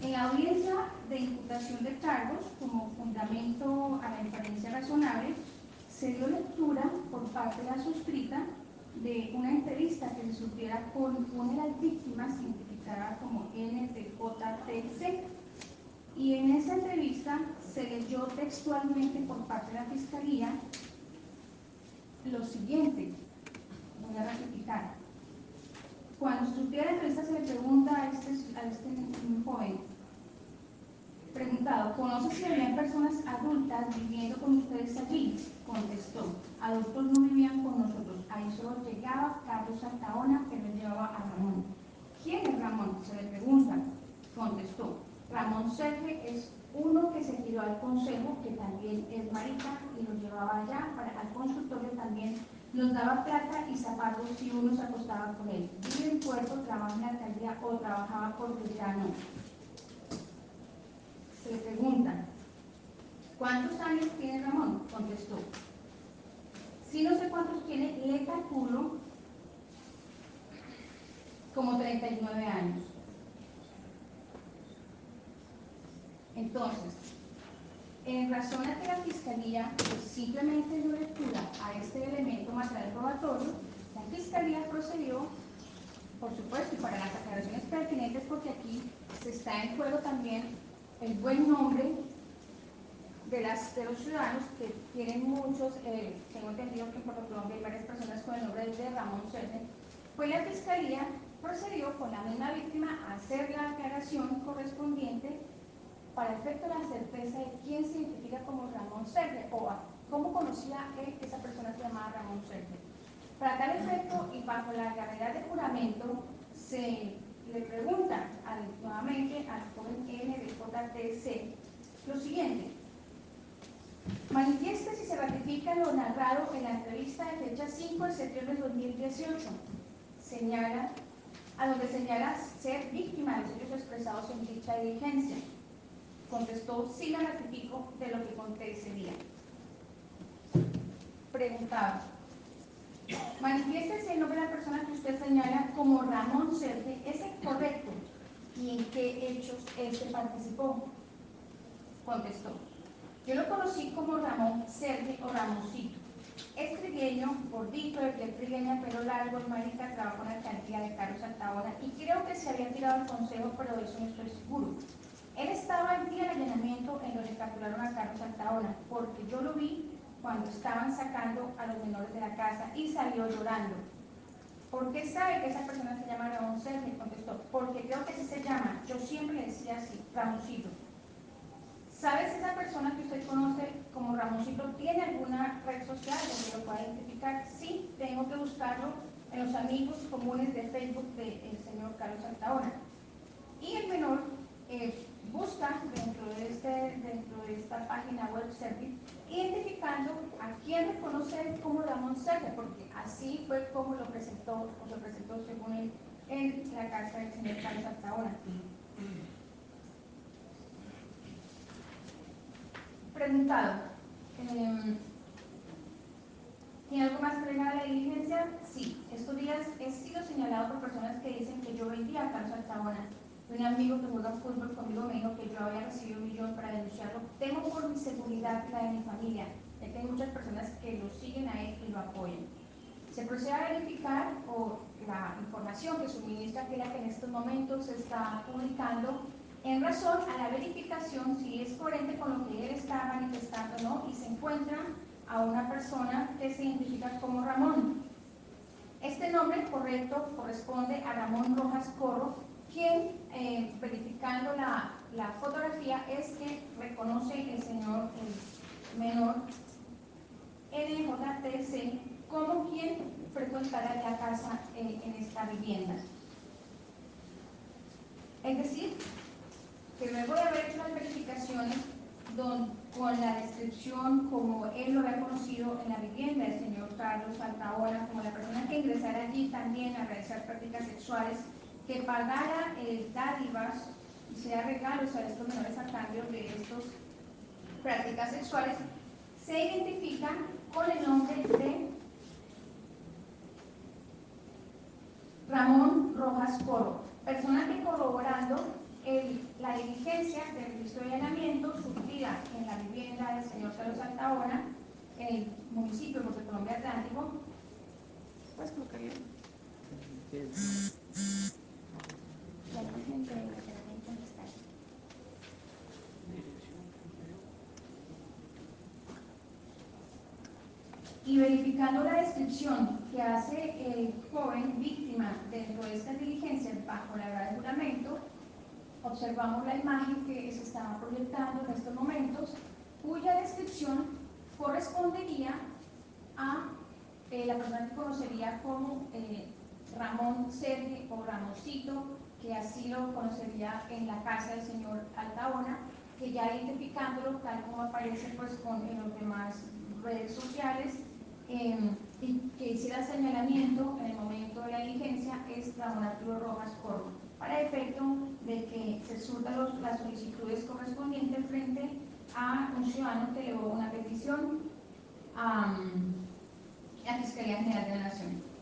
En la audiencia de imputación de cargos, como fundamento a la inferencia razonable, se dio lectura por parte de la suscrita de una entrevista que se supiera con una de las víctimas identificada como NTJTC, y en esa entrevista se leyó textualmente por parte de la Fiscalía lo siguiente. Voy a ratificar. Cuando se supiera la entrevista se le pregunta a este joven, preguntado, ¿conoce si habían personas adultas viviendo con ustedes allí? Contestó, adultos no vivían con nosotros, ahí solo llegaba Carlos Santaona, que nos llevaba a Ramón. ¿Quién es Ramón? Se le pregunta. Contestó, Ramón Serge es uno que se tiró al consejo, que también es marica, y nos llevaba allá al consultorio también, nos daba plata y zapatos si uno se acostaba con él. Vive en Puerto, trabaja en la alcaldía o trabajaba por Belgrano. Se le pregunta, ¿cuántos años tiene Ramón? Contestó, si no sé cuántos tiene, le calculo como 39 años. Entonces, en razón a que la Fiscalía pues, simplemente dio lectura a este elemento material probatorio, la Fiscalía procedió, por supuesto, y para las aclaraciones pertinentes, porque aquí se está en juego también el buen nombre de los ciudadanos, que tienen muchos, tengo entendido que por Colombia hay varias personas con el nombre de Ramón Serge, pues la Fiscalía procedió con la misma víctima a hacer la aclaración correspondiente para efecto de la certeza de quién se identifica como Ramón Serge o cómo conocía él que esa persona se llamaba Ramón Serge. Para tal efecto y bajo la gravedad del juramento, se le pregunta nuevamente al joven NDJTC lo siguiente. Manifieste si se ratifica lo narrado en la entrevista de fecha 5 de septiembre de 2018, a donde señala ser víctima de los hechos expresados en dicha diligencia. Contestó, sí la ratifico de lo que conté ese día. Preguntaba, manifieste si el nombre de la persona que usted señala como Ramón Serge es el correcto y en qué hechos este participó. Contestó, yo lo conocí como Ramón Serge o Ramoncito. Es trigueño, gordito, de piel trigueña, pelo largo, es marica, trabajó en la alcaldía de Carlos Santaona y creo que se había tirado al consejo, pero de eso no estoy seguro. Él estaba el día del allanamiento en donde capturaron a Carlos Santaona, porque yo lo vi cuando estaban sacando a los menores de la casa y salió llorando. ¿Por qué sabe que esa persona se llama Ramón Serge? Contestó, porque creo que así se llama. Yo siempre le decía así, Ramoncito. ¿Sabe si esa persona que usted conoce como Ramoncito tiene alguna red social donde lo pueda identificar? Sí, tengo que buscarlo en los amigos comunes de Facebook del señor Carlos Santaona. Y el menor busca dentro de esta página web Service, identificando a quién reconoce él como Ramón Serge, porque así fue como lo presentó según él en la casa del señor Carlos Santaona. Preguntado, ¿tiene algo más que agregar a la diligencia? Sí, estos días he sido señalado por personas que dicen que yo vendía a Carlos Santaona. Un amigo que juega fútbol conmigo me dijo que yo había recibido $1 millón para denunciarlo. Temo por mi seguridad y la de mi familia, ya que hay muchas personas que lo siguen a él y lo apoyan. Se procede a verificar la información que suministra aquella que en estos momentos se está publicando en razón a la verificación si es coherente con lo que él está manifestando, ¿no? Y se encuentra a una persona que se identifica como Ramón. Este nombre correcto corresponde a Ramón Rojas Corro, quien, verificando la fotografía, es que reconoce el señor menor NJTC como quien frecuentará la casa en esta vivienda. Es decir, que luego de haber hecho las verificaciones con la descripción como él lo había conocido en la vivienda del señor Carlos Santaona, como la persona que ingresara allí también a realizar prácticas sexuales, que pagara dádivas y sea regalos a estos menores a cambio de estas prácticas sexuales, se identifica con el nombre de Ramón Rojas Corro, persona que corroborando la diligencia diligencia de registro de allanamiento surtida en la vivienda del señor Carlos Altaona, en el municipio de Colombia Atlántico. ¿Puedes colocar bien? Y verificando la descripción que hace el joven víctima dentro de estas diligencias bajo la grave de juramento, observamos la imagen que se estaba proyectando en estos momentos, cuya descripción correspondería a la persona que conocería como Ramón Sergi o Ramoncito, que así lo conocería en la casa del señor Altaona, que ya identificándolo tal como aparece pues en los demás redes sociales, y que hiciera señalamiento en el momento de la diligencia es Ramón Arturo Rojas Corvo, para efecto de que se surtan las solicitudes correspondientes frente a un ciudadano que elevó una petición a la Fiscalía General de la Nación.